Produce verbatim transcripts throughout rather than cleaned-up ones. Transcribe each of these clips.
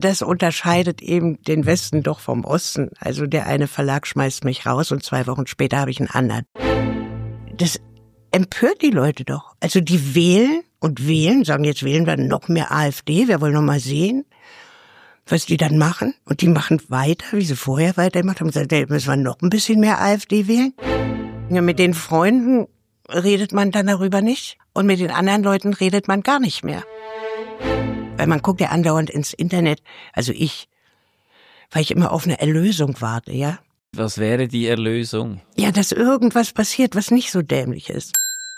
Das unterscheidet eben den Westen doch vom Osten. Also der eine Verlag schmeißt mich raus und zwei Wochen später habe ich einen anderen. Das empört die Leute doch. Also die wählen und wählen, sagen, jetzt wählen wir noch mehr AfD, wir wollen noch mal sehen, was die dann machen. Und die machen weiter, wie sie vorher weitergemacht haben. Gesagt, hey, müssen wir noch ein bisschen mehr AfD wählen. Ja, mit den Freunden redet man dann darüber nicht. Und mit den anderen Leuten redet man gar nicht mehr. Weil man guckt ja andauernd ins Internet, also ich, weil ich immer auf eine Erlösung warte, ja. Was wäre die Erlösung? Ja, dass irgendwas passiert, was nicht so dämlich ist.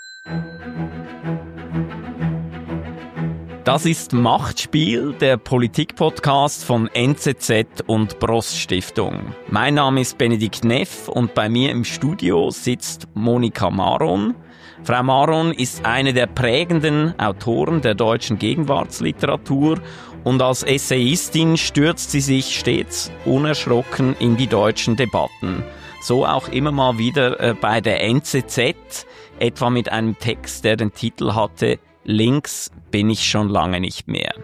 Das ist Machtspiel, der Politik-Podcast von N Z Z und Bross Stiftung. Mein Name ist Benedikt Neff und bei mir im Studio sitzt Monika Maron. Frau Maron ist eine der prägenden Autoren der deutschen Gegenwartsliteratur und als Essayistin stürzt sie sich stets unerschrocken in die deutschen Debatten. So auch immer mal wieder bei der N Z Z, etwa mit einem Text, der den Titel hatte »Links bin ich schon lange nicht mehr«.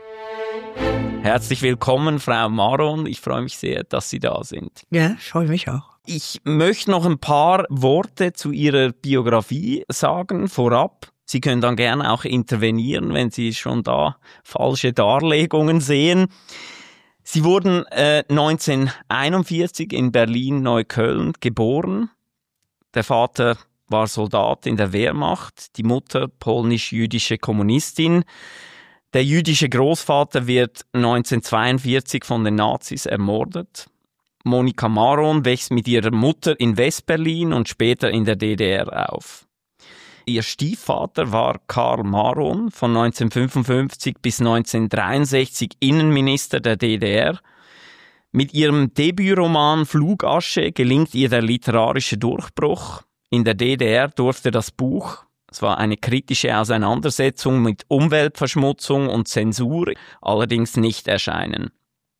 Herzlich willkommen, Frau Maron. Ich freue mich sehr, dass Sie da sind. Ja, ich freue mich auch. Ich möchte noch ein paar Worte zu Ihrer Biografie sagen, vorab. Sie können dann gerne auch intervenieren, wenn Sie schon da falsche Darlegungen sehen. Sie wurden äh, neunzehnhunderteinundvierzig in Berlin-Neukölln geboren. Der Vater war Soldat in der Wehrmacht, die Mutter polnisch-jüdische Kommunistin. Der jüdische Großvater wird neunzehnhundertzweiundvierzig von den Nazis ermordet. Monika Maron wächst mit ihrer Mutter in Westberlin und später in der D D R auf. Ihr Stiefvater war Karl Maron, von neunzehnhundertfünfundfünfzig bis neunzehnhundertdreiundsechzig Innenminister der D D R. Mit ihrem Debütroman Flugasche gelingt ihr der literarische Durchbruch. In der D D R durfte das Buch, es war eine kritische Auseinandersetzung mit Umweltverschmutzung und Zensur, allerdings nicht erscheinen.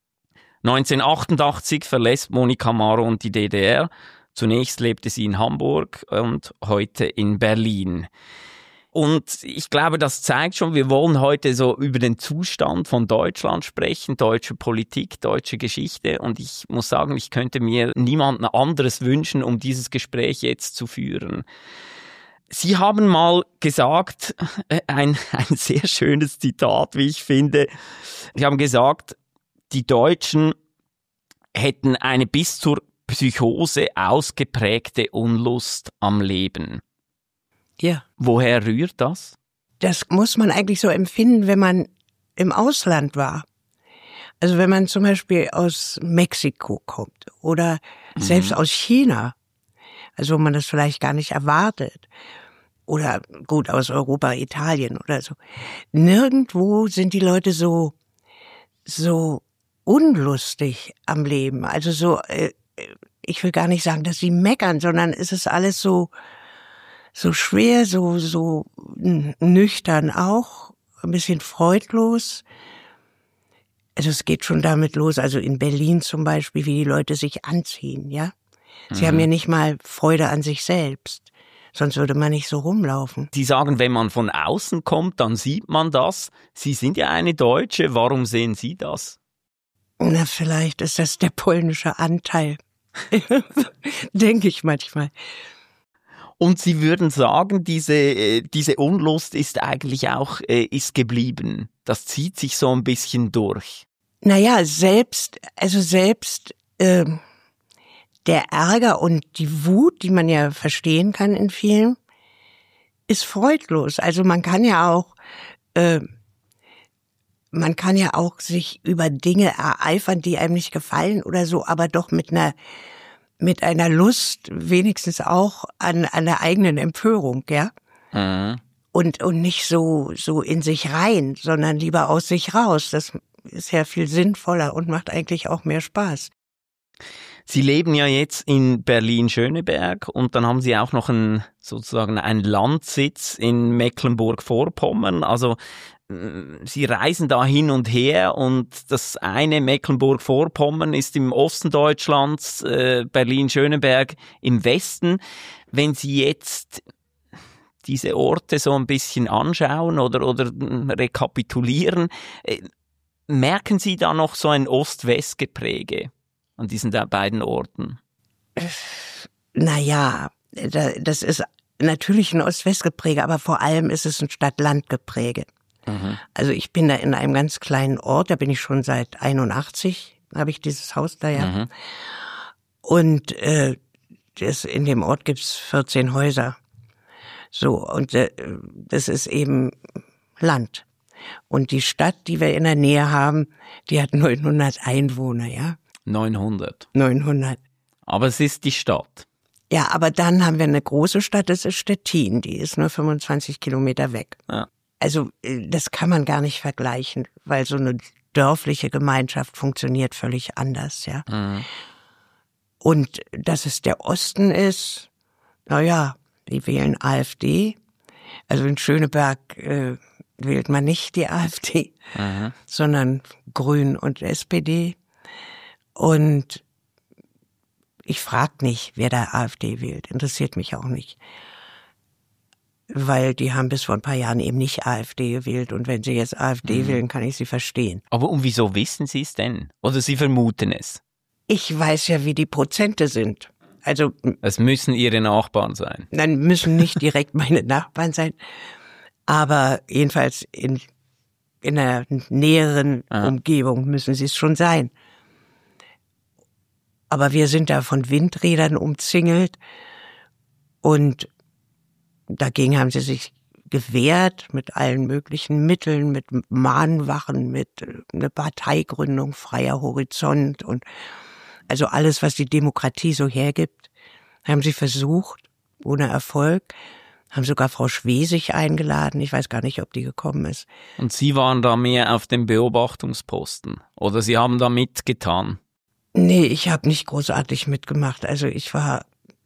neunzehnhundertachtundachtzig verlässt Monika Maron die D D R. Zunächst lebte sie in Hamburg und heute in Berlin. Und ich glaube, das zeigt schon, wir wollen heute so über den Zustand von Deutschland sprechen, deutsche Politik, deutsche Geschichte. Und ich muss sagen, ich könnte mir niemanden anderes wünschen, um dieses Gespräch jetzt zu führen. Sie haben mal gesagt, ein, ein sehr schönes Zitat, wie ich finde. Sie haben gesagt, die Deutschen hätten eine bis zur Psychose ausgeprägte Unlust am Leben. Ja. Woher rührt das? Das muss man eigentlich so empfinden, wenn man im Ausland war. Also wenn man zum Beispiel aus Mexiko kommt oder mhm. selbst aus China, also wo man das vielleicht gar nicht erwartet. Oder gut, aus Europa, Italien oder so. Nirgendwo sind die Leute so, so unlustig am Leben. Also so, ich will gar nicht sagen, dass sie meckern, sondern es ist alles so, so schwer, so, so nüchtern auch, ein bisschen freudlos. Also es geht schon damit los, also in Berlin zum Beispiel, wie die Leute sich anziehen, ja. Sie mhm. haben ja nicht mal Freude an sich selbst. Sonst würde man nicht so rumlaufen. Sie sagen, wenn man von außen kommt, dann sieht man das. Sie sind ja eine Deutsche. Warum sehen Sie das? Na, vielleicht ist das der polnische Anteil. Denke ich manchmal. Und Sie würden sagen, diese, diese Unlust ist eigentlich auch äh, ist geblieben. Das zieht sich so ein bisschen durch. Naja, selbst, also selbst äh, der Ärger und die Wut, die man ja verstehen kann in vielen, ist freudlos. Also man kann ja auch, äh, man kann ja auch sich über Dinge ereifern, die einem nicht gefallen oder so, aber doch mit einer, mit einer Lust, wenigstens auch an, an der eigenen Empörung, ja. Mhm. Und, und nicht so, so in sich rein, sondern lieber aus sich raus. Das ist ja viel sinnvoller und macht eigentlich auch mehr Spaß. Sie leben ja jetzt in Berlin-Schöneberg und dann haben Sie auch noch einen, sozusagen einen Landsitz in Mecklenburg-Vorpommern. Also Sie reisen da hin und her und das eine Mecklenburg-Vorpommern ist im Osten Deutschlands, äh, Berlin-Schöneberg im Westen. Wenn Sie jetzt diese Orte so ein bisschen anschauen oder, oder rekapitulieren, äh, Merken Sie da noch so ein Ost-West-Gepräge an diesen beiden Orten? Naja, das ist natürlich ein Ost-West-Gepräge, aber vor allem ist es ein Stadt-Land-Gepräge. Mhm. Also ich bin da in einem ganz kleinen Ort, da bin ich schon seit einundachtzig, habe ich dieses Haus da ja. Mhm. Und äh, das, in dem Ort gibt's vierzehn Häuser. So, und äh, das ist eben Land. Und die Stadt, die wir in der Nähe haben, die hat neunhundert Einwohner, ja. neunhundert. neunhundert. Aber es ist die Stadt. Ja, aber dann haben wir eine große Stadt, das ist Stettin, die ist nur fünfundzwanzig Kilometer weg. Ja. Also das kann man gar nicht vergleichen, weil so eine dörfliche Gemeinschaft funktioniert völlig anders, ja. Mhm. Und dass es der Osten ist, na ja, die wählen AfD. Also in Schöneberg äh, wählt man nicht die AfD, mhm. sondern Grün und S P D. Und ich frage nicht, wer da AfD wählt. Interessiert mich auch nicht. Weil die haben bis vor ein paar Jahren eben nicht AfD gewählt. Und wenn sie jetzt AfD mhm. wählen, kann ich sie verstehen. Aber und wieso wissen Sie es denn? Oder Sie vermuten es? Ich weiß ja, wie die Prozente sind. Also es müssen Ihre Nachbarn sein. Dann müssen nicht direkt meine Nachbarn sein. Aber jedenfalls in, in einer näheren Aha. Umgebung müssen sie es schon sein. Aber wir sind da von Windrädern umzingelt und dagegen haben sie sich gewehrt mit allen möglichen Mitteln, mit Mahnwachen, mit einer Parteigründung, Freier Horizont und also alles, was die Demokratie so hergibt, haben sie versucht, ohne Erfolg, haben sogar Frau Schwesig eingeladen, ich weiß gar nicht, ob die gekommen ist. Und Sie waren da mehr auf dem Beobachtungsposten oder Sie haben da mitgetan? Nee, ich habe nicht großartig mitgemacht. Also ich war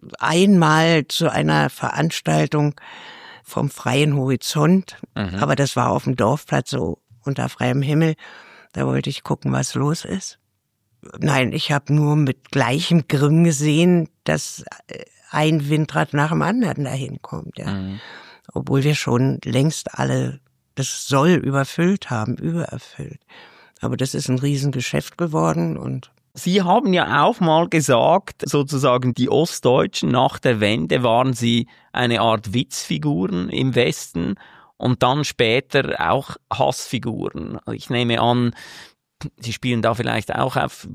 einmal zu einer Veranstaltung vom Freien Horizont, mhm. aber das war auf dem Dorfplatz so unter freiem Himmel. Da wollte ich gucken, was los ist. Nein, ich habe nur mit gleichem Grimm gesehen, dass ein Windrad nach dem anderen dahin kommt. Ja. Mhm. Obwohl wir schon längst alle das Soll überfüllt haben, übererfüllt. Aber das ist ein Riesengeschäft geworden und Sie haben ja auch mal gesagt, sozusagen die Ostdeutschen nach der Wende waren sie eine Art Witzfiguren im Westen und dann später auch Hassfiguren. Ich nehme an, Sie spielen da vielleicht auch auf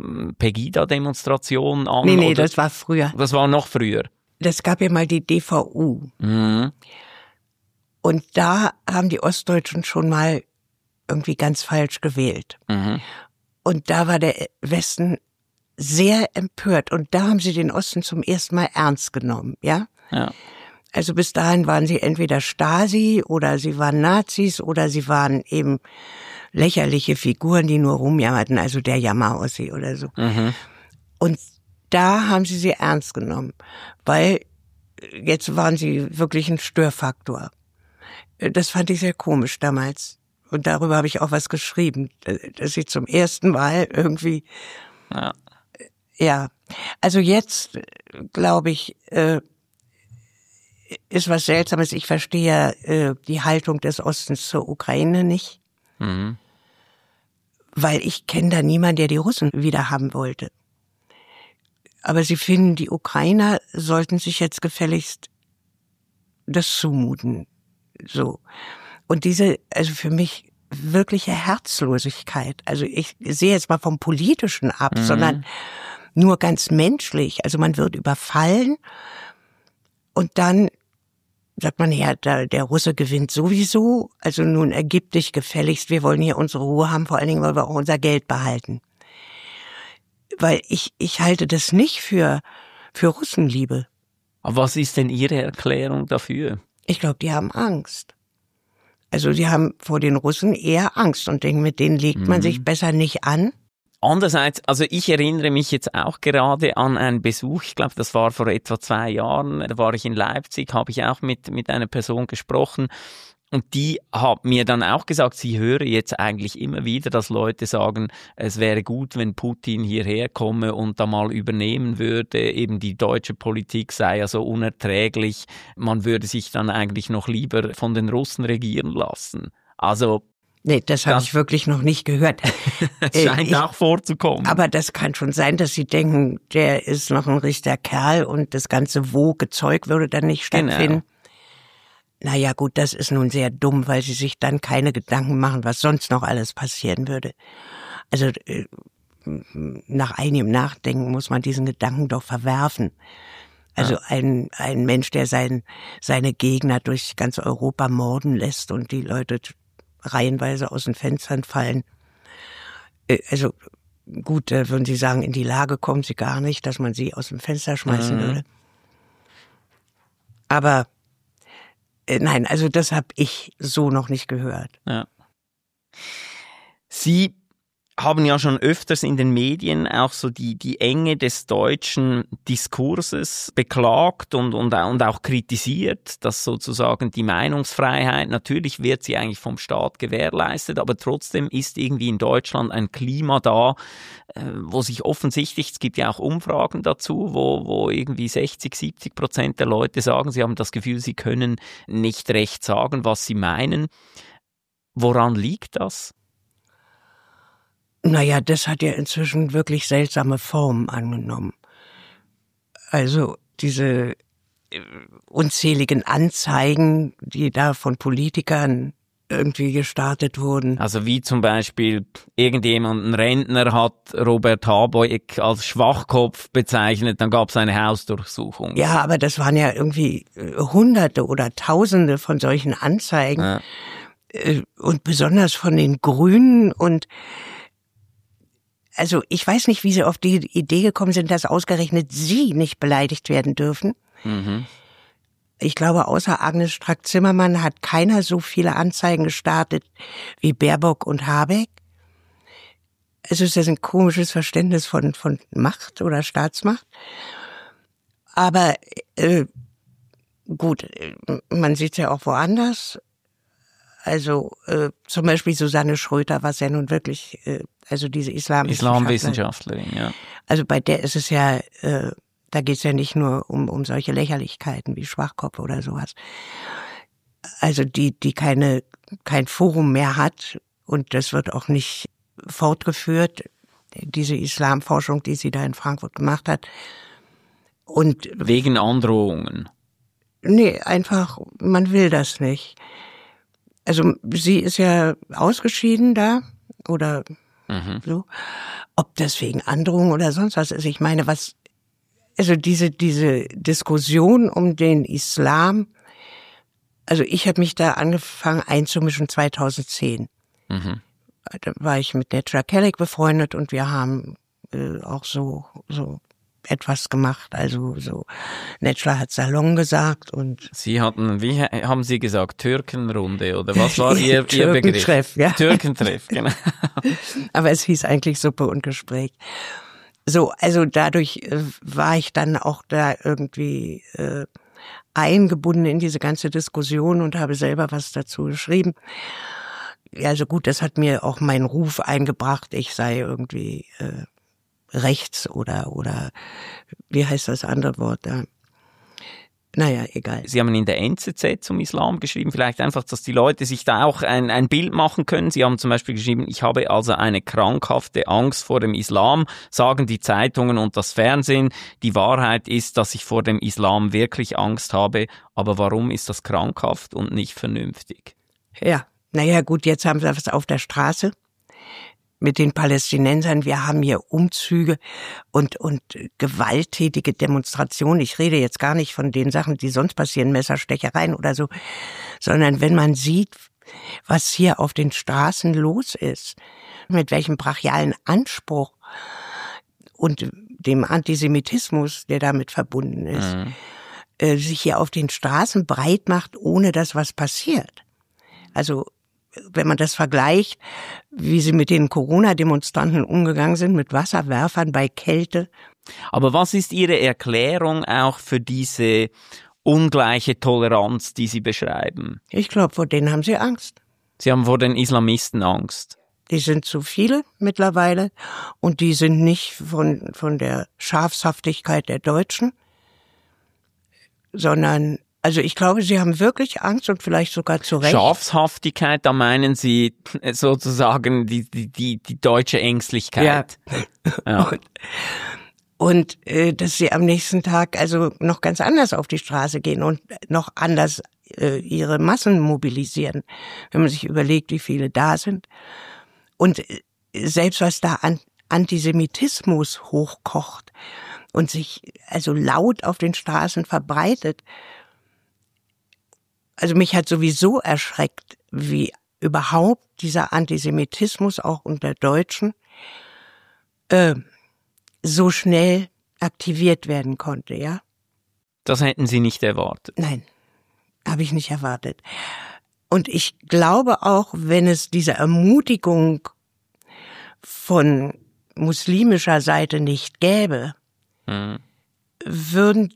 Pegida-Demonstrationen an? Nee, nee, oder? Das war früher. Das war noch früher? Das gab ja mal die D V U. Mhm. Und da haben die Ostdeutschen schon mal irgendwie ganz falsch gewählt. Mhm. Und da war der Westen sehr empört. Und da haben sie den Osten zum ersten Mal ernst genommen, ja? Ja. Also bis dahin waren sie entweder Stasi oder sie waren Nazis oder sie waren eben lächerliche Figuren, die nur rumjammerten, also der Jammerossi oder so. Mhm. Und da haben sie sie ernst genommen, weil jetzt waren sie wirklich ein Störfaktor. Das fand ich sehr komisch damals. Und darüber habe ich auch was geschrieben, dass sie zum ersten Mal irgendwie, ja, ja. Also jetzt, glaube ich, äh, ist was Seltsames. Ich verstehe äh, die Haltung des Ostens zur Ukraine nicht, mhm. weil ich kenne da niemanden, der die Russen wieder haben wollte. Aber sie finden, die Ukrainer sollten sich jetzt gefälligst das zumuten, so. Und diese, also für mich wirkliche Herzlosigkeit, also ich sehe jetzt mal vom Politischen ab, mhm. sondern nur ganz menschlich. Also man wird überfallen und dann sagt man, ja, der, der Russe gewinnt sowieso, also nun ergib dich gefälligst, wir wollen hier unsere Ruhe haben, vor allen Dingen wollen wir auch unser Geld behalten. Weil ich, ich halte das nicht für, für Russenliebe. Aber was ist denn Ihre Erklärung dafür? Ich glaube, die haben Angst. Also die haben vor den Russen eher Angst und denken, mit denen legt man mhm. sich besser nicht an. Andererseits, also ich erinnere mich jetzt auch gerade an einen Besuch, ich glaube, das war vor etwa zwei Jahren, da war ich in Leipzig, habe ich auch mit, mit einer Person gesprochen und die hat mir dann auch gesagt, sie höre jetzt eigentlich immer wieder, dass Leute sagen, es wäre gut, wenn Putin hierher komme und da mal übernehmen würde, eben die deutsche Politik sei ja so unerträglich, man würde sich dann eigentlich noch lieber von den Russen regieren lassen. Also Nee, das habe ich wirklich noch nicht gehört. Es scheint ich, auch vorzukommen. Aber das kann schon sein, dass sie denken, der ist noch ein richtiger Kerl und das ganze woke Zeug würde dann nicht stattfinden. Genau. Naja gut, das ist nun sehr dumm, weil sie sich dann keine Gedanken machen, was sonst noch alles passieren würde. Also nach einigem Nachdenken muss man diesen Gedanken doch verwerfen. Also ja. ein ein Mensch, der sein, seine Gegner durch ganz Europa morden lässt und die Leute reihenweise aus den Fenstern fallen. Also gut, würden Sie sagen, in die Lage kommen sie gar nicht, dass man sie aus dem Fenster schmeißen mhm. würde. Aber äh, nein, also das habe ich so noch nicht gehört. Ja. Sie haben ja schon öfters in den Medien auch so die, die Enge des deutschen Diskurses beklagt und, und, und auch kritisiert, dass sozusagen die Meinungsfreiheit, natürlich wird sie eigentlich vom Staat gewährleistet, aber trotzdem ist irgendwie in Deutschland ein Klima da, wo sich offensichtlich, es gibt ja auch Umfragen dazu, wo, wo irgendwie sechzig, siebzig Prozent der Leute sagen, sie haben das Gefühl, sie können nicht recht sagen, was sie meinen. Woran liegt das? Naja, das hat ja inzwischen wirklich seltsame Formen angenommen. Also diese unzähligen Anzeigen, die da von Politikern irgendwie gestartet wurden. Also wie zum Beispiel irgendjemand, ein Rentner hat Robert Habeck als Schwachkopf bezeichnet, dann gab es eine Hausdurchsuchung. Ja, aber das waren ja irgendwie Hunderte oder Tausende von solchen Anzeigen. Ja. Und besonders von den Grünen und also ich weiß nicht, wie Sie auf die Idee gekommen sind, dass ausgerechnet Sie nicht beleidigt werden dürfen. Mhm. Ich glaube, außer Agnes Strack-Zimmermann hat keiner so viele Anzeigen gestartet wie Baerbock und Habeck. Also ist das ein komisches Verständnis von von Macht oder Staatsmacht. Aber äh, gut, man sieht es ja auch woanders. Also äh, zum Beispiel Susanne Schröter, was ja nun wirklich, äh, also diese Islamwissenschaftlerin. Islamwissenschaftlerin, ja. Also bei der ist es ja, äh, da geht es ja nicht nur um um solche Lächerlichkeiten wie Schwachkopf oder sowas. Also die die keine kein Forum mehr hat und das wird auch nicht fortgeführt, diese Islamforschung, die sie da in Frankfurt gemacht hat. Und wegen Androhungen? Nee, einfach, man will das nicht. Also sie ist ja ausgeschieden da oder mhm. so. Ob das wegen Androhung oder sonst was ist. Ich meine, was, also diese diese Diskussion um den Islam, also ich habe mich da angefangen einzumischen zweitausendzehn. Mhm. Da war ich mit Nedja Kelek befreundet und wir haben äh, auch so so etwas gemacht, also so Nedja hat Salon gesagt und Sie hatten, wie haben Sie gesagt, Türkenrunde oder was war Ihr, Ihr Begriff? Türkentreff, ja. Türkentreff, genau. Aber es hieß eigentlich Suppe und Gespräch. So, also dadurch äh, war ich dann auch da irgendwie äh, eingebunden in diese ganze Diskussion und habe selber was dazu geschrieben. Ja, also gut, das hat mir auch meinen Ruf eingebracht, ich sei irgendwie äh, rechts oder oder wie heißt das andere Wort da? Naja, egal. Sie haben in der N Z Z zum Islam geschrieben, vielleicht einfach, dass die Leute sich da auch ein, ein Bild machen können. Sie haben zum Beispiel geschrieben, ich habe also eine krankhafte Angst vor dem Islam, sagen die Zeitungen und das Fernsehen. Die Wahrheit ist, dass ich vor dem Islam wirklich Angst habe. Aber warum ist das krankhaft und nicht vernünftig? Ja, naja gut, jetzt haben wir das auf der Straße mit den Palästinensern. Wir haben hier Umzüge und und gewalttätige Demonstrationen. Ich rede jetzt gar nicht von den Sachen, die sonst passieren, Messerstechereien oder so, sondern wenn man sieht, was hier auf den Straßen los ist, mit welchem brachialen Anspruch und dem Antisemitismus, der damit verbunden ist, mhm. äh, sich hier auf den Straßen breit macht, ohne dass was passiert. Also wenn man das vergleicht, wie sie mit den Corona-Demonstranten umgegangen sind, mit Wasserwerfern bei Kälte. Aber was ist Ihre Erklärung auch für diese ungleiche Toleranz, die Sie beschreiben? Ich glaube, vor denen haben sie Angst. Sie haben vor den Islamisten Angst. Die sind zu viele mittlerweile und die sind nicht von, von der Schafshaftigkeit der Deutschen, sondern Also ich glaube, sie haben wirklich Angst und vielleicht sogar zu Recht. Schafshaftigkeit, da meinen Sie sozusagen die, die, die, die deutsche Ängstlichkeit. Ja. Ja. Und, und äh, dass sie am nächsten Tag also noch ganz anders auf die Straße gehen und noch anders äh, ihre Massen mobilisieren, wenn man sich überlegt, wie viele da sind. Und äh, selbst was da an Antisemitismus hochkocht und sich also laut auf den Straßen verbreitet. Also mich hat sowieso erschreckt, wie überhaupt dieser Antisemitismus auch unter Deutschen äh, so schnell aktiviert werden konnte, ja. Das hätten Sie nicht erwartet. Nein, habe ich nicht erwartet. Und ich glaube auch, wenn es diese Ermutigung von muslimischer Seite nicht gäbe, mhm. würden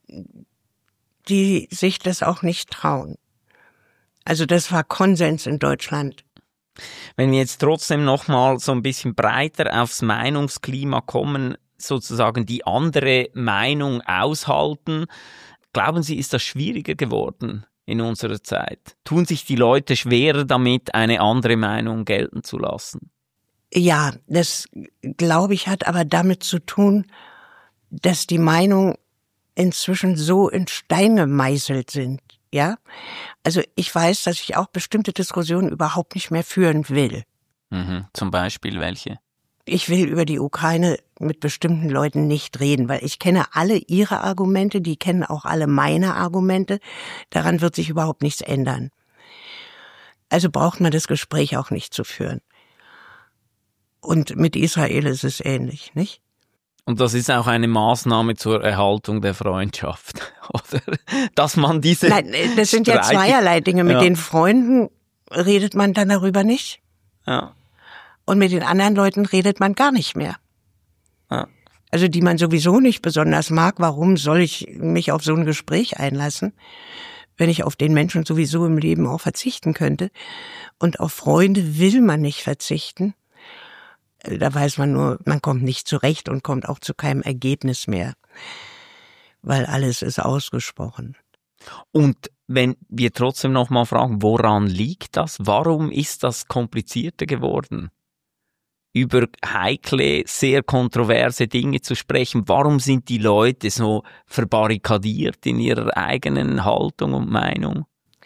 die sich das auch nicht trauen. Also das war Konsens in Deutschland. Wenn wir jetzt trotzdem noch mal so ein bisschen breiter aufs Meinungsklima kommen, sozusagen die andere Meinung aushalten, glauben Sie, ist das schwieriger geworden in unserer Zeit? Tun sich die Leute schwerer damit, eine andere Meinung gelten zu lassen? Ja, das, glaube ich, hat aber damit zu tun, dass die Meinungen inzwischen so in Stein gemeißelt sind, ja. Also ich weiß, dass ich auch bestimmte Diskussionen überhaupt nicht mehr führen will. Mhm. Zum Beispiel welche? Ich will über die Ukraine mit bestimmten Leuten nicht reden, weil ich kenne alle ihre Argumente, die kennen auch alle meine Argumente. Daran wird sich überhaupt nichts ändern. Also braucht man das Gespräch auch nicht zu führen. Und mit Israel ist es ähnlich, nicht? Und das ist auch eine Maßnahme zur Erhaltung der Freundschaft, oder? Dass man diese Nein, das sind ja zweierlei Dinge. Mit ja. den Freunden redet man dann darüber nicht. Ja. Und mit den anderen Leuten redet man gar nicht mehr. Ja. Also die man sowieso nicht besonders mag. Warum soll ich mich auf so ein Gespräch einlassen, wenn ich auf den Menschen sowieso im Leben auch verzichten könnte? Und auf Freunde will man nicht verzichten. Da weiß man nur, man kommt nicht zurecht und kommt auch zu keinem Ergebnis mehr, weil alles ist ausgesprochen. Und wenn wir trotzdem noch mal fragen, woran liegt das? Warum ist das komplizierter geworden, über heikle, sehr kontroverse Dinge zu sprechen? Warum sind die Leute so verbarrikadiert in ihrer eigenen Haltung und Meinung?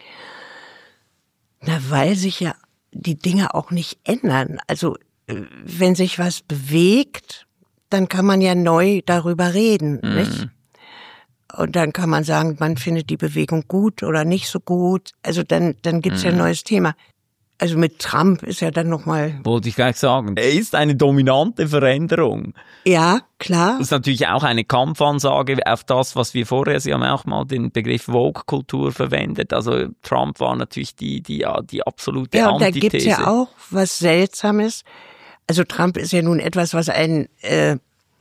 Na, weil sich ja die Dinge auch nicht ändern. Also wenn sich was bewegt, dann kann man ja neu darüber reden, mhm. nicht? Und dann kann man sagen, man findet die Bewegung gut oder nicht so gut. Also dann, dann gibt's mhm. ja ein neues Thema. Also mit Trump ist ja dann nochmal... Wollte ich gleich sagen. Er ist eine dominante Veränderung. Ja, klar. Das ist natürlich auch eine Kampfansage auf das, was wir vorher, Sie haben auch mal den Begriff Woke-Kultur verwendet. Also Trump war natürlich die, die, die absolute ja, und Antithese. Da gibt's ja auch was Seltsames. Also Trump ist ja nun etwas, was einen, äh,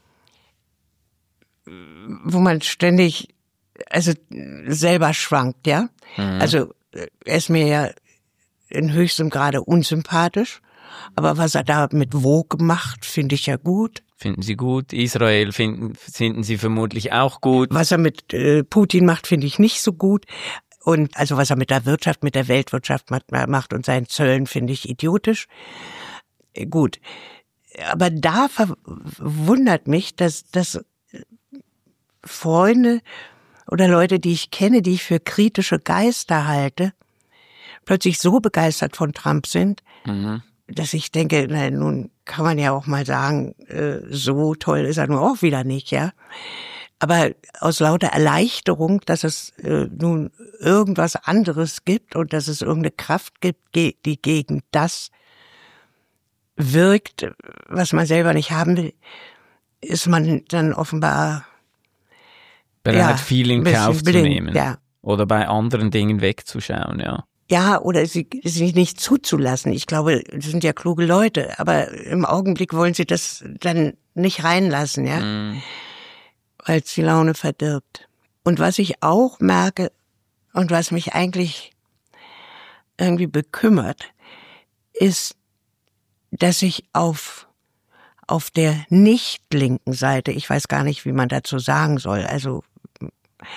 wo man ständig, also selber schwankt, ja. Mhm. Also er ist mir ja in höchstem Grade unsympathisch, aber was er da mit Vogue macht, finde ich ja gut. Finden Sie gut? Israel finden, finden Sie vermutlich auch gut. Was er mit äh, Putin macht, finde ich nicht so gut. Und also was er mit der Wirtschaft, mit der Weltwirtschaft macht und seinen Zöllen, finde ich idiotisch. Gut, aber da verwundert mich, dass, dass Freunde oder Leute, die ich kenne, die ich für kritische Geister halte, plötzlich so begeistert von Trump sind, mhm. dass ich denke, na, nun kann man ja auch mal sagen, äh, so toll ist er nun auch wieder nicht, ja. Aber aus lauter Erleichterung, dass es äh, nun irgendwas anderes gibt und dass es irgendeine Kraft gibt, die gegen das wirkt, was man selber nicht haben will, ist man dann offenbar bereit, ja, viel in Kauf blind, zu nehmen. Ja. Oder bei anderen Dingen wegzuschauen, ja. Ja, oder sie, sie nicht zuzulassen. Ich glaube, das sind ja kluge Leute, aber im Augenblick wollen sie das dann nicht reinlassen, ja, mm. weil es die Laune verdirbt. Und was ich auch merke und was mich eigentlich irgendwie bekümmert, ist, dass ich auf auf der nicht linken Seite, ich weiß gar nicht, wie man dazu sagen soll, also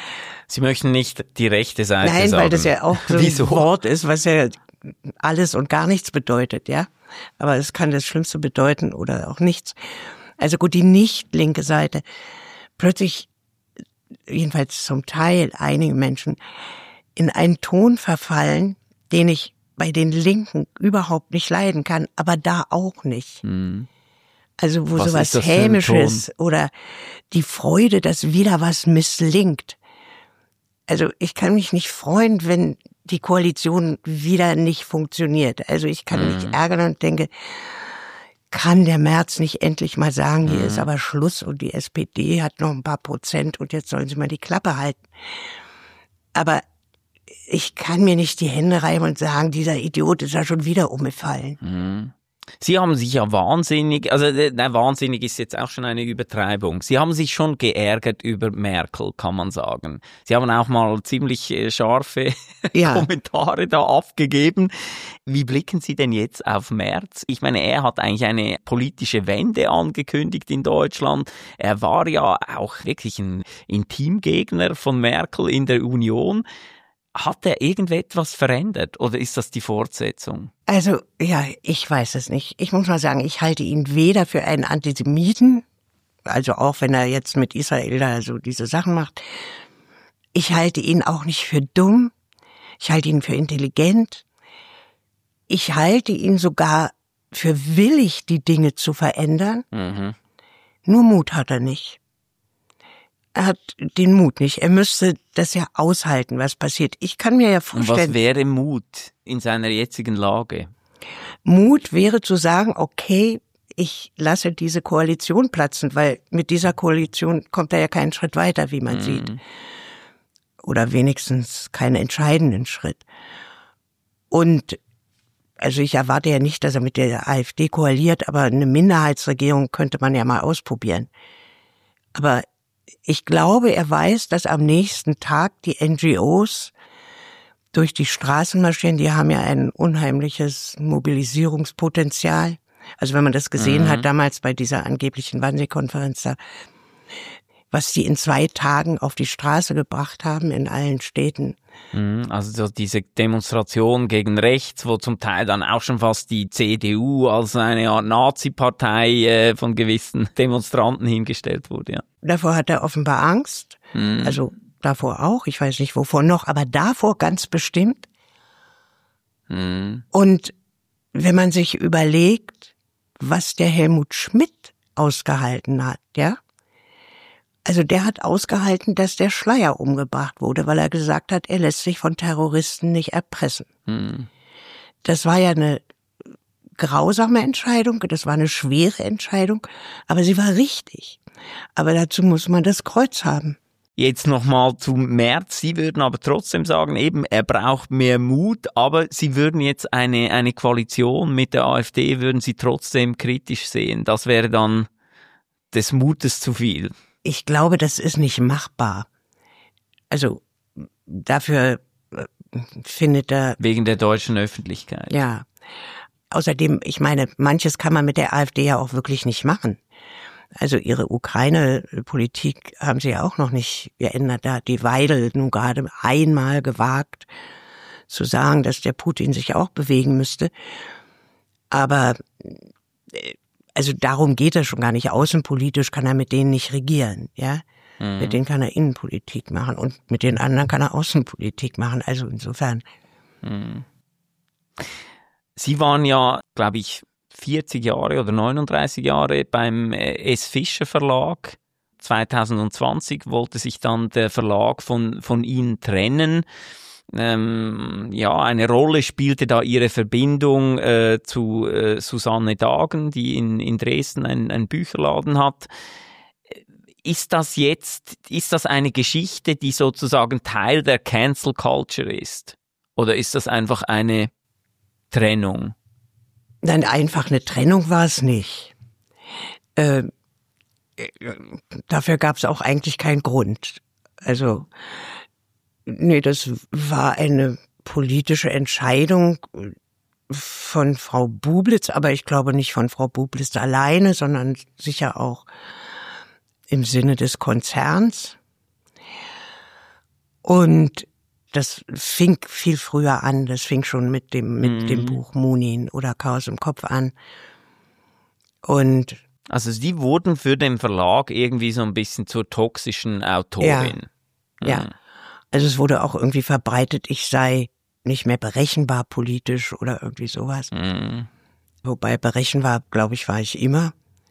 Sie möchten nicht die rechte Seite Nein, sagen. weil das ja auch so ein Wort ist, was ja alles und gar nichts bedeutet, ja. Aber es kann das Schlimmste bedeuten oder auch nichts. Also gut, die nicht linke Seite. Plötzlich, jedenfalls zum Teil, einige Menschen in einen Ton verfallen, den ich bei den Linken überhaupt nicht leiden kann, aber da auch nicht. Hm. Also wo was sowas Hämisches oder die Freude, dass wieder was misslingt. Also ich kann mich nicht freuen, wenn die Koalition wieder nicht funktioniert. Also ich kann hm. mich ärgern und denke, kann der Merz nicht endlich mal sagen, hier hm. ist aber Schluss und die S P D hat noch ein paar Prozent und jetzt sollen sie mal die Klappe halten. Aber ich kann mir nicht die Hände reiben und sagen, dieser Idiot ist ja schon wieder umgefallen. Hm. Sie haben sich ja wahnsinnig, also nein, wahnsinnig ist jetzt auch schon eine Übertreibung. Sie haben sich schon geärgert über Merkel, kann man sagen. Sie haben auch mal ziemlich scharfe ja. Kommentare da abgegeben. Wie blicken Sie denn jetzt auf Merz? Ich meine, er hat eigentlich eine politische Wende angekündigt in Deutschland. Er war ja auch wirklich ein Intimgegner von Merkel in der Union. Hat er irgendetwas verändert oder ist das die Fortsetzung? Also, ja, ich weiß es nicht. Ich muss mal sagen, ich halte ihn weder für einen Antisemiten, also auch wenn er jetzt mit Israel da so diese Sachen macht. Ich halte ihn auch nicht für dumm. Ich halte ihn für intelligent. Ich halte ihn sogar für willig, die Dinge zu verändern. Mhm. Nur Mut hat er nicht. Er hat den Mut nicht. Er müsste das ja aushalten, was passiert. Ich kann mir ja vorstellen... Und was wäre Mut in seiner jetzigen Lage? Mut wäre zu sagen, okay, ich lasse diese Koalition platzen, weil mit dieser Koalition kommt er ja keinen Schritt weiter, wie man mhm. sieht. Oder wenigstens keinen entscheidenden Schritt. Und also ich erwarte ja nicht, dass er mit der AfD koaliert, aber eine Minderheitsregierung könnte man ja mal ausprobieren. Aber ich glaube, er weiß, dass am nächsten Tag die N G Os durch die Straßen marschieren. Die haben ja ein unheimliches Mobilisierungspotenzial. Also wenn man das gesehen mhm. hat damals bei dieser angeblichen Wannsee-Konferenz da, was die in zwei Tagen auf die Straße gebracht haben in allen Städten. Also diese Demonstration gegen rechts, wo zum Teil dann auch schon fast die C D U als eine Art Nazi-Partei äh, von gewissen Demonstranten hingestellt wurde. Ja. Davor hat er offenbar Angst, mhm. also davor auch, ich weiß nicht wovor noch, aber davor ganz bestimmt. Mhm. Und wenn man sich überlegt, was der Helmut Schmidt ausgehalten hat, ja, also der hat ausgehalten, dass der Schleier umgebracht wurde, weil er gesagt hat, er lässt sich von Terroristen nicht erpressen. Hm. Das war ja eine grausame Entscheidung, das war eine schwere Entscheidung, aber sie war richtig. Aber dazu muss man das Kreuz haben. Jetzt nochmal zu Merz. Sie würden aber trotzdem sagen, eben, er braucht mehr Mut, aber Sie würden jetzt eine, eine Koalition mit der AfD, würden Sie trotzdem kritisch sehen. Das wäre dann des Mutes zu viel. Ich glaube, das ist nicht machbar. Also dafür findet er... Wegen der deutschen Öffentlichkeit. Ja. Außerdem, ich meine, manches kann man mit der AfD ja auch wirklich nicht machen. Also ihre Ukraine-Politik haben sie ja auch noch nicht geändert. Da hat die Weidel nun gerade einmal gewagt zu sagen, dass der Putin sich auch bewegen müsste. Aber... Also darum geht es schon gar nicht. Außenpolitisch kann er mit denen nicht regieren, ja. Mhm. Mit denen kann er Innenpolitik machen und mit den anderen kann er Außenpolitik machen. Also insofern. Mhm. Sie waren ja, glaube ich, vierzig Jahre oder neununddreißig Jahre beim S. Fischer Verlag. zwanzig zwanzig wollte sich dann der Verlag von, von Ihnen trennen. Ähm, ja, eine Rolle spielte da Ihre Verbindung äh, zu äh, Susanne Dagen, die in, in Dresden einen, einen Bücherladen hat. Ist das jetzt, ist das eine Geschichte, die sozusagen Teil der Cancel Culture ist? Oder ist das einfach eine Trennung? Nein, einfach eine Trennung war es nicht. Äh, dafür gab es auch eigentlich keinen Grund. Also nee, das war eine politische Entscheidung von Frau Bublitz, aber ich glaube nicht von Frau Bublitz alleine, sondern sicher auch im Sinne des Konzerns. Und das fing viel früher an. Das fing schon mit dem, mit mhm. dem Buch Munin oder Chaos im Kopf an. Und also Sie wurden für den Verlag irgendwie so ein bisschen zur toxischen Autorin. Ja, ja. Also es wurde auch irgendwie verbreitet, ich sei nicht mehr berechenbar politisch oder irgendwie sowas. Mhm. Wobei berechenbar, glaube ich, war ich immer.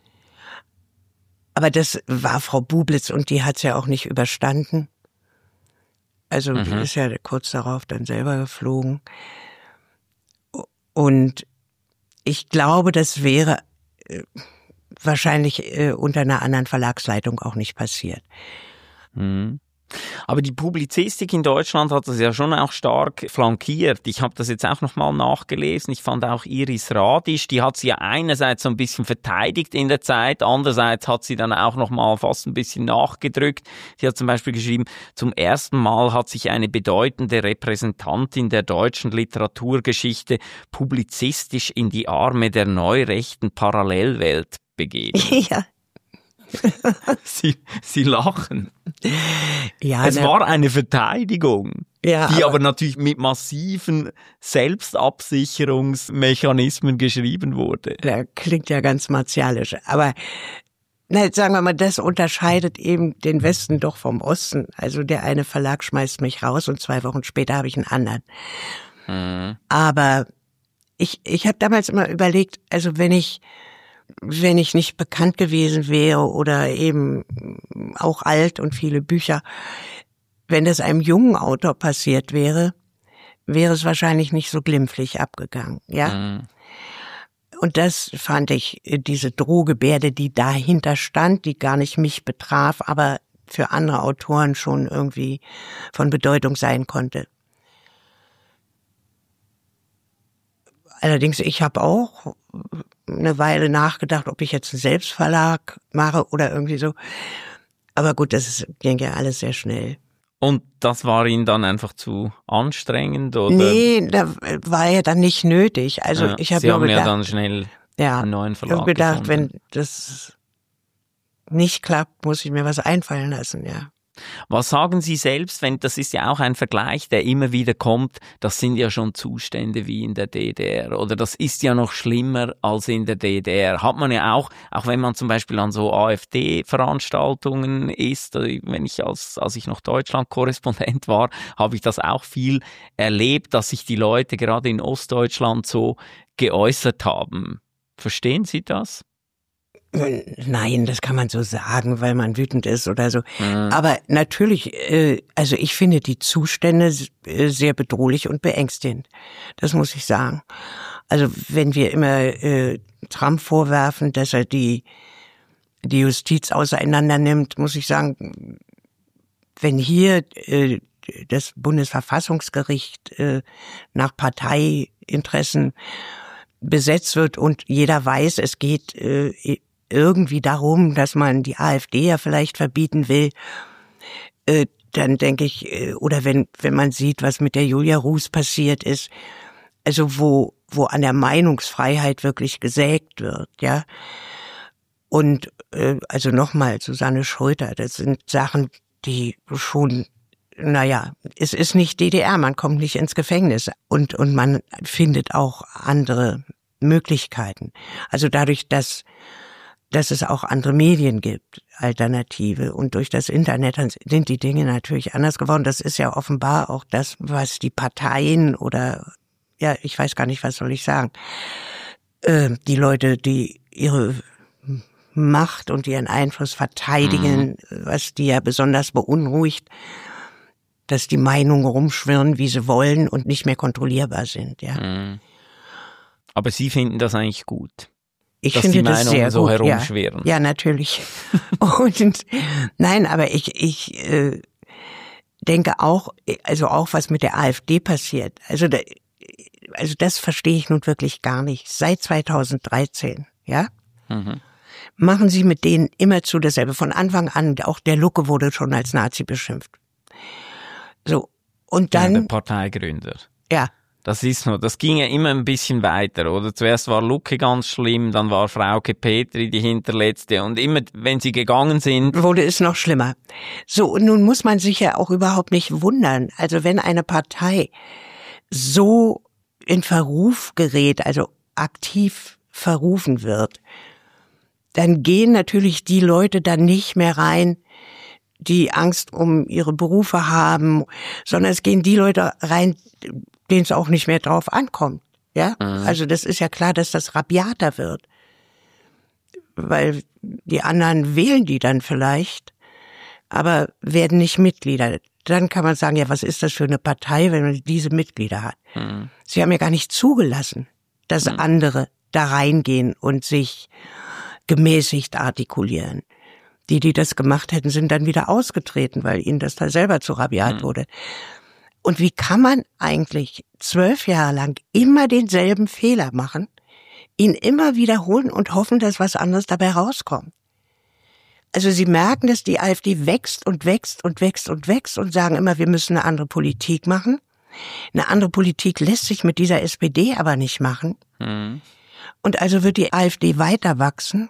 Aber das war Frau Bublitz und die hat's ja auch nicht überstanden. Also mhm. die ist ja kurz darauf dann selber geflogen. Und ich glaube, das wäre äh, wahrscheinlich äh, unter einer anderen Verlagsleitung auch nicht passiert. Mhm. Aber die Publizistik in Deutschland hat das ja schon auch stark flankiert. Ich habe das jetzt auch nochmal nachgelesen. Ich fand auch Iris Radisch, die hat sie ja einerseits so ein bisschen verteidigt in der Zeit, andererseits hat sie dann auch nochmal fast ein bisschen nachgedrückt. Sie hat zum Beispiel geschrieben, zum ersten Mal hat sich eine bedeutende Repräsentantin der deutschen Literaturgeschichte publizistisch in die Arme der neurechten Parallelwelt begeben. Ja. Sie, Sie lachen. Ja, es ne, war eine Verteidigung, ja, die aber, aber natürlich mit massiven Selbstabsicherungsmechanismen geschrieben wurde. Der klingt ja ganz martialisch. Aber na, sagen wir mal, das unterscheidet eben den Westen doch vom Osten. Also der eine Verlag schmeißt mich raus und zwei Wochen später habe ich einen anderen. Mhm. Aber ich, ich habe damals immer überlegt, also wenn ich wenn ich nicht bekannt gewesen wäre oder eben auch alt und viele Bücher, wenn das einem jungen Autor passiert wäre, wäre es wahrscheinlich nicht so glimpflich abgegangen, ja. Mhm. Und das fand ich, diese Drohgebärde, die dahinter stand, die gar nicht mich betraf, aber für andere Autoren schon irgendwie von Bedeutung sein konnte. Allerdings, ich habe auch eine Weile nachgedacht, ob ich jetzt einen Selbstverlag mache oder irgendwie so. Aber gut, das ist, ging ja alles sehr schnell. Und das war Ihnen dann einfach zu anstrengend, oder? Nee, da war ja dann nicht nötig. Also ja, ich habe Sie nur haben gedacht, ja dann schnell ja, einen neuen ich Verlag habe gedacht, gefunden. wenn das nicht klappt, muss ich mir was einfallen lassen, ja. Was sagen Sie selbst, wenn, das ist ja auch ein Vergleich, der immer wieder kommt, das sind ja schon Zustände wie in der D D R oder das ist ja noch schlimmer als in der D D R. Hat man ja auch, auch wenn man zum Beispiel an so AfD-Veranstaltungen ist, wenn ich als, als ich noch Deutschland-Korrespondent war, habe ich das auch viel erlebt, dass sich die Leute gerade in Ostdeutschland so geäußert haben. Verstehen Sie das? Nein, das kann man so sagen, weil man wütend ist oder so. Mhm. Aber natürlich, äh, also ich finde die Zustände äh, sehr bedrohlich und beängstigend. Das muss ich sagen. Also wenn wir immer äh, Trump vorwerfen, dass er die die Justiz auseinander nimmt, muss ich sagen, wenn hier äh, das Bundesverfassungsgericht äh, nach Parteiinteressen besetzt wird und jeder weiß, es geht äh, irgendwie darum, dass man die AfD ja vielleicht verbieten will, äh, dann denke ich, äh, oder wenn wenn man sieht, was mit der Julia Ruß passiert ist, also wo wo an der Meinungsfreiheit wirklich gesägt wird, ja. Und äh, also nochmal, Susanne Schröter, das sind Sachen, die schon, naja, es ist nicht D D R, man kommt nicht ins Gefängnis und und man findet auch andere Möglichkeiten. Also dadurch, dass dass es auch andere Medien gibt, Alternative. Und durch das Internet sind die Dinge natürlich anders geworden. Das ist ja offenbar auch das, was die Parteien oder, ja, ich weiß gar nicht, was soll ich sagen, äh, die Leute, die ihre Macht und ihren Einfluss verteidigen, mhm. was die ja besonders beunruhigt, dass die Meinungen rumschwirren, wie sie wollen und nicht mehr kontrollierbar sind, ja. Mhm. Aber Sie finden das eigentlich gut? Ich dass finde die das Meinungen sehr so gut, herumschwirren. Ja, ja, natürlich. Und nein, aber ich ich äh, denke auch, also auch was mit der AfD passiert. Also da, also das verstehe ich nun wirklich gar nicht. Seit zweitausenddreizehn, ja, Mhm. machen Sie mit denen immerzu dasselbe. Von Anfang an, auch der Lucke wurde schon als Nazi beschimpft. So und dann Ja, der Parteigründer. ja. Das ist nur, das ging ja immer ein bisschen weiter, oder? Zuerst war Lucke ganz schlimm, dann war Frauke Petri die Hinterletzte und immer, wenn sie gegangen sind, wurde es noch schlimmer. So, und nun muss man sich ja auch überhaupt nicht wundern. Also wenn eine Partei so in Verruf gerät, also aktiv verrufen wird, dann gehen natürlich die Leute dann nicht mehr rein, die Angst um ihre Berufe haben, sondern es gehen die Leute rein, denen es auch nicht mehr drauf ankommt. Ja, mhm. Also das ist ja klar, dass das rabiater wird, weil die anderen wählen die dann vielleicht, aber werden nicht Mitglieder. Dann kann man sagen, ja, was ist das für eine Partei, wenn man diese Mitglieder hat? Mhm. Sie haben ja gar nicht zugelassen, dass mhm. andere da reingehen und sich gemäßigt artikulieren. Die, die das gemacht hätten, sind dann wieder ausgetreten, weil ihnen das da selber zu rabiat mhm. wurde. Und wie kann man eigentlich zwölf Jahre lang immer denselben Fehler machen, ihn immer wiederholen und hoffen, dass was anderes dabei rauskommt? Also sie merken, dass die AfD wächst und wächst und wächst und wächst und sagen immer, wir müssen eine andere Politik machen. Eine andere Politik lässt sich mit dieser S P D aber nicht machen. Mhm. Und also wird die AfD weiter wachsen.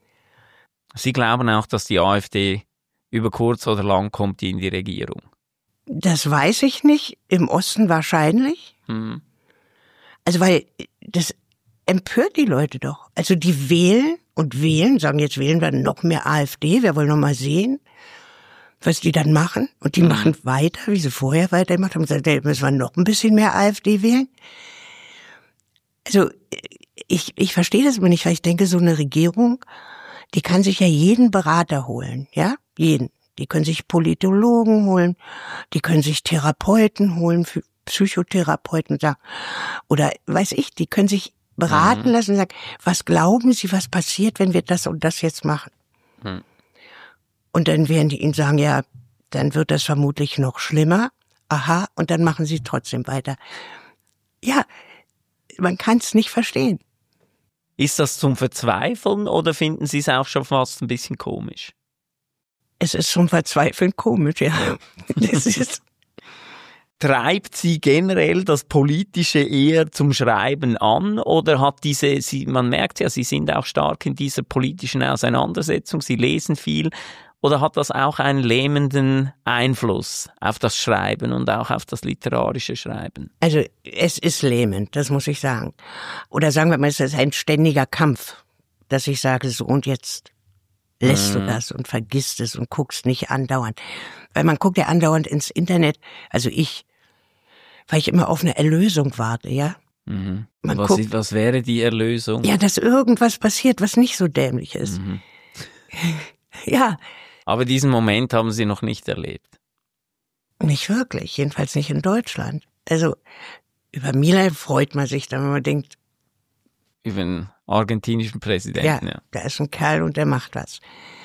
Sie glauben auch, dass die AfD über kurz oder lang kommt die in die Regierung? Das weiß ich nicht. Im Osten wahrscheinlich. Mhm. Also weil das empört die Leute doch. Also die wählen und wählen, sagen jetzt wählen wir noch mehr AfD. Wir wollen noch mal sehen, was die dann machen. Und die mhm. machen weiter, wie sie vorher weitergemacht haben. Gesagt, müssen wir noch ein bisschen mehr AfD wählen. Also ich, ich verstehe das immer nicht, weil ich denke, so eine Regierung, die kann sich ja jeden Berater holen, ja, jeden. Die können sich Politologen holen, die können sich Therapeuten holen, Psychotherapeuten sagen, oder weiß ich, die können sich beraten mhm. lassen und sagen, was glauben Sie, was passiert, wenn wir das und das jetzt machen? Mhm. Und dann werden die ihnen sagen, ja, dann wird das vermutlich noch schlimmer, aha, und dann machen sie trotzdem weiter. Ja, man kann es nicht verstehen. Ist das zum Verzweifeln oder finden Sie es auch schon fast ein bisschen komisch? Es ist zum Verzweifeln komisch, ja. Das ist Treibt Sie generell das Politische eher zum Schreiben an oder hat diese, Sie, man merkt ja, Sie sind auch stark in dieser politischen Auseinandersetzung, Sie lesen viel, oder hat das auch einen lähmenden Einfluss auf das Schreiben und auch auf das literarische Schreiben? Also es ist lähmend, das muss ich sagen. Oder sagen wir mal, es ist ein ständiger Kampf, dass ich sage, so und jetzt lässt mhm. du das und vergisst es und guckst nicht andauernd. Weil man guckt ja andauernd ins Internet, also ich, weil ich immer auf eine Erlösung warte, ja. Mhm. Man was, guckt, was wäre die Erlösung? Ja, dass irgendwas passiert, was nicht so dämlich ist. Mhm. Ja. Aber diesen Moment haben Sie noch nicht erlebt? Nicht wirklich, jedenfalls nicht in Deutschland. Also über Milei freut man sich dann, wenn man denkt, über den argentinischen Präsidenten. Ja, ja, da ist ein Kerl und der macht was.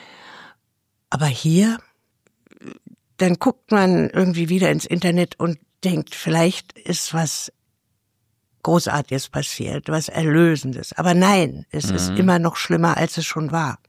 Aber hier, dann guckt man irgendwie wieder ins Internet und denkt, vielleicht ist was Großartiges passiert, was Erlösendes. Aber nein, es mhm. ist immer noch schlimmer, als es schon war.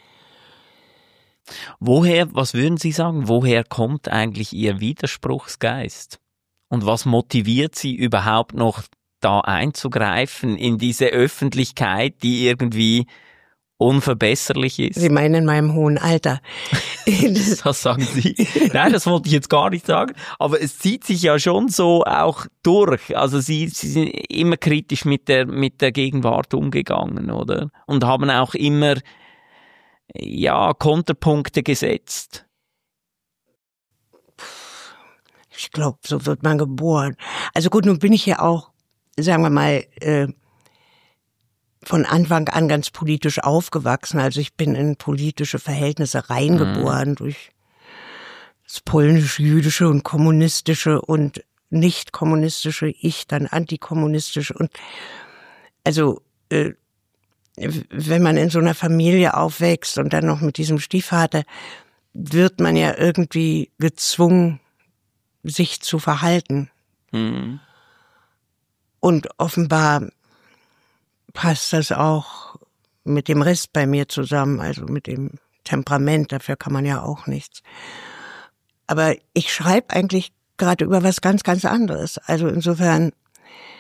Woher, was würden Sie sagen, woher kommt eigentlich Ihr Widerspruchsgeist? Und was motiviert Sie überhaupt noch da einzugreifen in diese Öffentlichkeit, die irgendwie unverbesserlich ist? Sie meinen in meinem hohen Alter. Das sagen Sie. Nein, das wollte ich jetzt gar nicht sagen. Aber es zieht sich ja schon so auch durch. Also Sie, Sie sind immer kritisch mit der, mit der Gegenwart umgegangen, oder? Und haben auch immer, ja, Konterpunkte gesetzt. Ich glaube, so wird man geboren. Also gut, nun bin ich ja auch, sagen wir mal, äh, von Anfang an ganz politisch aufgewachsen. Also ich bin in politische Verhältnisse reingeboren mhm. durch das polnisch-jüdische und kommunistische und nicht kommunistische, ich dann antikommunistische. Und also äh, wenn man in so einer Familie aufwächst und dann noch mit diesem Stiefvater, wird man ja irgendwie gezwungen, sich zu verhalten. Mhm. Und offenbar passt das auch mit dem Rest bei mir zusammen, also mit dem Temperament, dafür kann man ja auch nichts. Aber ich schreibe eigentlich gerade über was ganz, ganz anderes. Also insofern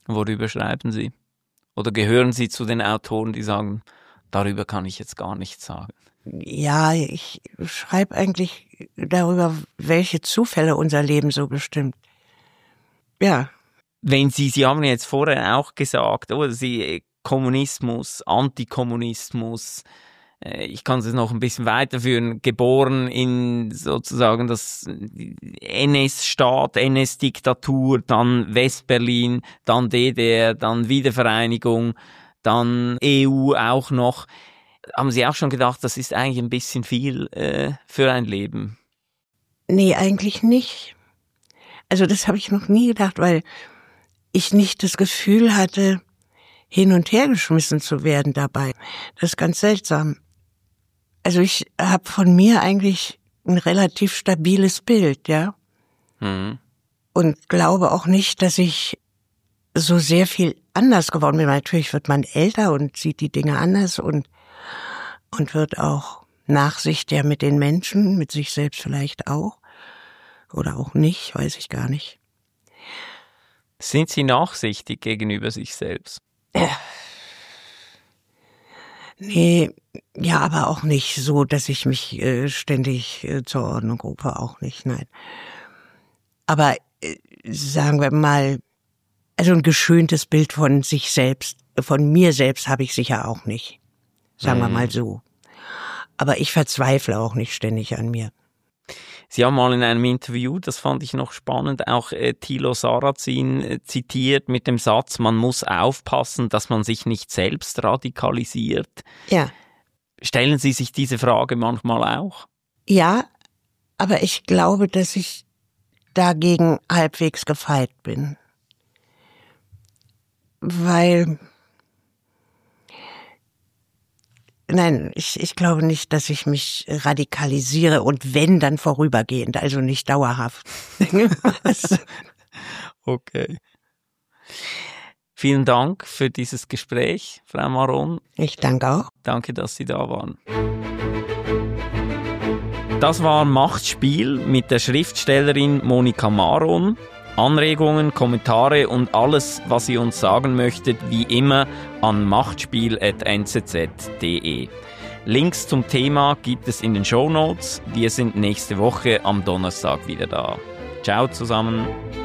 Worüber schreiben Sie? Oder gehören Sie zu den Autoren, die sagen, darüber kann ich jetzt gar nichts sagen? Ja, ich schreibe eigentlich darüber, welche Zufälle unser Leben so bestimmt. Ja. Wenn Sie, Sie haben jetzt vorher auch gesagt, oder Sie Kommunismus, Antikommunismus, ich kann es noch ein bisschen weiterführen, geboren in sozusagen das N S-Staat, N S-Diktatur, dann Westberlin, dann D D R, dann Wiedervereinigung, dann E U auch noch. Haben Sie auch schon gedacht, das ist eigentlich ein bisschen viel äh, für ein Leben? Nee, eigentlich nicht. Also das habe ich noch nie gedacht, weil ich nicht das Gefühl hatte, hin und her geschmissen zu werden dabei. Das ist ganz seltsam. Also ich habe von mir eigentlich ein relativ stabiles Bild, ja. Mhm. Und glaube auch nicht, dass ich so sehr viel anders geworden bin. Natürlich wird man älter und sieht die Dinge anders und und wird auch nachsichtiger mit den Menschen, mit sich selbst vielleicht auch. Oder auch nicht, weiß ich gar nicht. Sind Sie nachsichtig gegenüber sich selbst? Nee, ja, aber auch nicht so, dass ich mich äh, ständig äh, zur Ordnung rufe, auch nicht, nein. Aber äh, sagen wir mal, also ein geschöntes Bild von sich selbst, von mir selbst habe ich sicher auch nicht. Sagen wir mal so. Aber ich verzweifle auch nicht ständig an mir. Sie haben mal in einem Interview, das fand ich noch spannend, auch äh, Thilo Sarrazin äh, zitiert mit dem Satz, man muss aufpassen, dass man sich nicht selbst radikalisiert. Ja. Stellen Sie sich diese Frage manchmal auch? Ja, aber ich glaube, dass ich dagegen halbwegs gefeit bin. Weil... Nein, ich, ich glaube nicht, dass ich mich radikalisiere und wenn, dann vorübergehend, also nicht dauerhaft. Okay. Vielen Dank für dieses Gespräch, Frau Maron. Ich danke auch. Danke, dass Sie da waren. Das war Machtspiel mit der Schriftstellerin Monika Maron. Anregungen, Kommentare und alles, was ihr uns sagen möchtet, wie immer an machtspiel at n z z punkt d e. Links zum Thema gibt es in den Shownotes. Wir sind nächste Woche am Donnerstag wieder da. Ciao zusammen.